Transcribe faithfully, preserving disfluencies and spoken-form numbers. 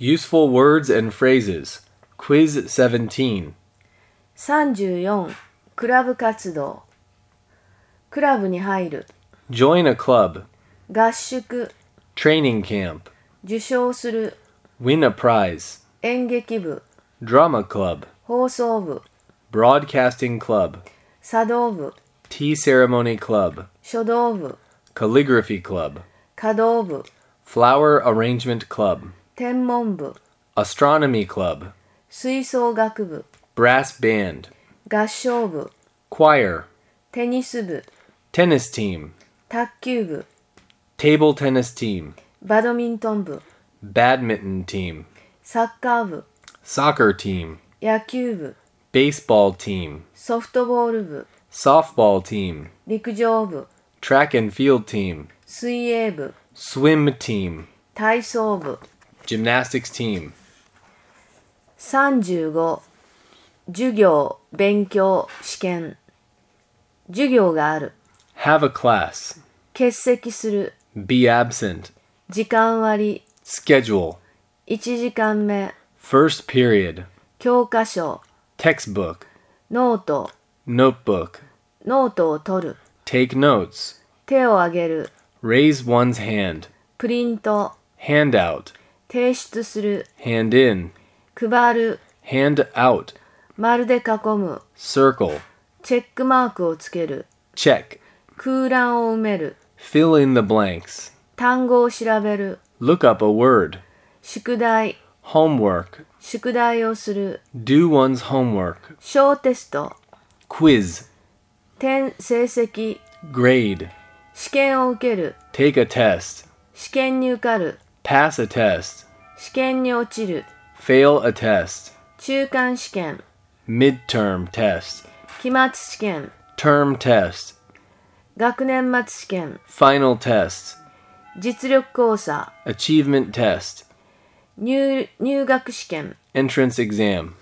Useful words and phrases. Quiz seventeen. さんじゅうよん. クラブ活動。クラブに入る。 Join a club. 合宿。 Training camp. 受賞する。 Win a prize. 演劇部。 Drama club. 放送部。 Broadcasting club. 茶道部。 Tea ceremony club. 書道部。 Calligraphy club. 華道部。 Flower arrangement club. 天文部。 Astronomy club. 吹奏楽部。 Brass band. 合唱部。 Choir. テニス部。 Tennis team. 卓球部。 Table tennis team. バドミントン部。 Badminton team. サッカー部。 Soccer team. 野球部。 Baseball team. ソフトボール部。 Softball team. 陸上部。 Track and field team. 水泳部。 Swim team. 体操部。 Gymnastics team. さんじゅうご. 授業、勉強、試験。授業がある。 Have a class. 欠席する。 Be absent. 時間割。 Schedule. いちじかんめ。 First period. 教科書。 Textbook. ノート。 Notebook. ノートを取る。 Take notes. 手を挙げる。 Raise one's hand. プリント。 Hand out. 提出する。 Hand in. 配る。 Hand out. 丸で囲む。 Circle. チェックマークをつける。 Check. 空欄を埋める。 Fill in the blanks. 単語を調べる。 Look up a word. 宿題。 Homework. 宿題をする。 Do one's homework. 小テスト。 Quiz. 点、成績。 Grade. 試験を受ける。 Take a test. 試験に受かる。 Pass a test. 試験に落ちる。 Fail a test. 中間試験。 Midterm test. 期末試験。 Term test. 学年末試験。 Final test. 実力講座。 Achievement test. 入、入学試験。 Entrance exam.